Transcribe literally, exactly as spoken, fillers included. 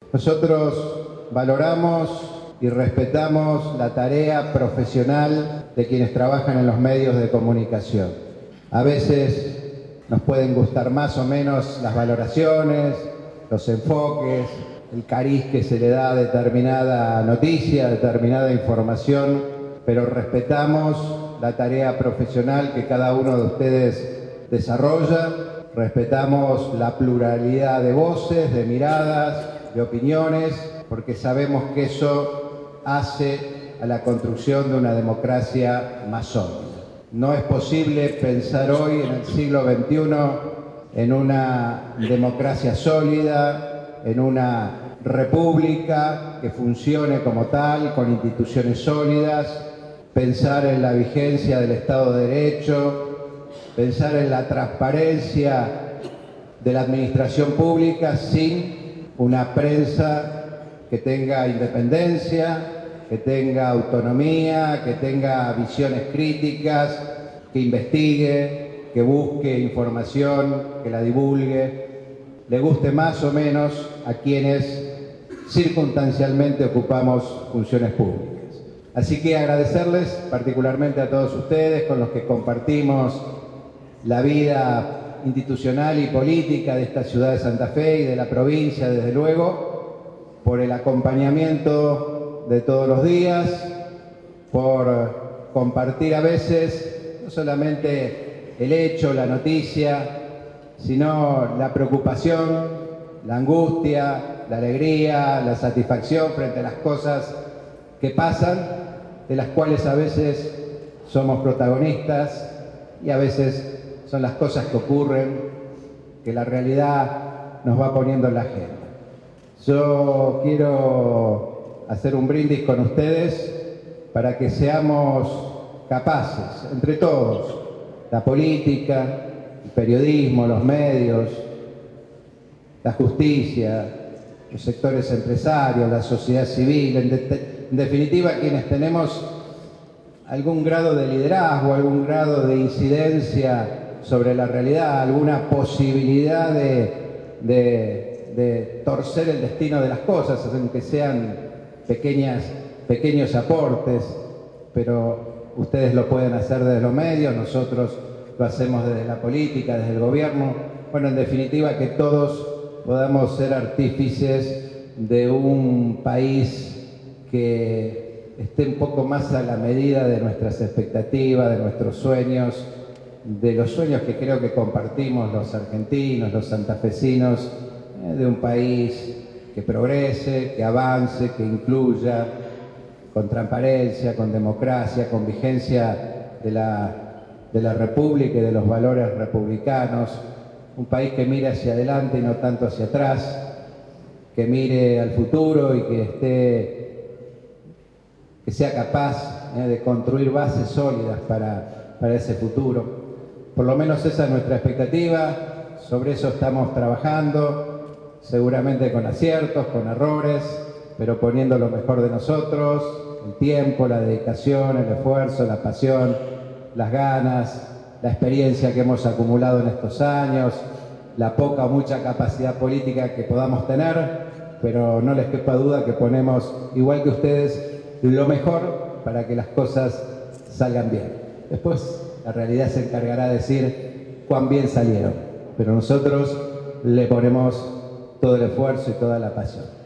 Nosotros valoramos y respetamos la tarea profesional de quienes trabajan en los medios de comunicación. A veces nos pueden gustar más o menos las valoraciones, los enfoques, el cariz que se le da a determinada noticia, a determinada información, pero respetamos la tarea profesional que cada uno de ustedes desarrolla, respetamos la pluralidad de voces, de miradas, de opiniones, porque sabemos que eso hace a la construcción de una democracia más sólida. No es posible pensar hoy, en el siglo veintiuno, en una democracia sólida, en una república que funcione como tal, con instituciones sólidas, pensar en la vigencia del Estado de Derecho, pensar en la transparencia de la administración pública sin una prensa que tenga independencia, que tenga autonomía, que tenga visiones críticas, que investigue, que busque información, que la divulgue, le guste más o menos a quienes circunstancialmente ocupamos funciones públicas. Así que agradecerles particularmente a todos ustedes con los que compartimos la vida institucional y política de esta ciudad de Santa Fe y de la provincia, desde luego, por el acompañamiento de todos los días, por compartir a veces no solamente el hecho, la noticia, sino la preocupación, la angustia, la alegría, la satisfacción frente a las cosas que pasan, de las cuales a veces somos protagonistas y a veces son las cosas que ocurren, que la realidad nos va poniendo en la agenda. Yo quiero hacer un brindis con ustedes para que seamos capaces, entre todos, la política, el periodismo, los medios, la justicia, los sectores empresarios, la sociedad civil, en, de, en definitiva quienes tenemos algún grado de liderazgo, algún grado de incidencia sobre la realidad, alguna posibilidad de, de, de torcer el destino de las cosas, aunque sean pequeñas, pequeños aportes, pero ustedes lo pueden hacer desde los medios, nosotros lo hacemos desde la política, desde el gobierno. Bueno, en definitiva, que todos podamos ser artífices de un país que esté un poco más a la medida de nuestras expectativas, de nuestros sueños, de los sueños que creo que compartimos los argentinos, los santafesinos, eh, de un país que progrese, que avance, que incluya, con transparencia, con democracia, con vigencia de la, de la República y de los valores republicanos, un país que mire hacia adelante y no tanto hacia atrás, que mire al futuro y que esté, que sea capaz eh, de construir bases sólidas para, para ese futuro. Por lo menos esa es nuestra expectativa, sobre eso estamos trabajando, seguramente con aciertos, con errores, pero poniendo lo mejor de nosotros, el tiempo, la dedicación, el esfuerzo, la pasión, las ganas, la experiencia que hemos acumulado en estos años, la poca o mucha capacidad política que podamos tener, pero no les quepa duda que ponemos, igual que ustedes, lo mejor para que las cosas salgan bien. Después la realidad se encargará de decir cuán bien salieron, pero nosotros le ponemos todo el esfuerzo y toda la pasión.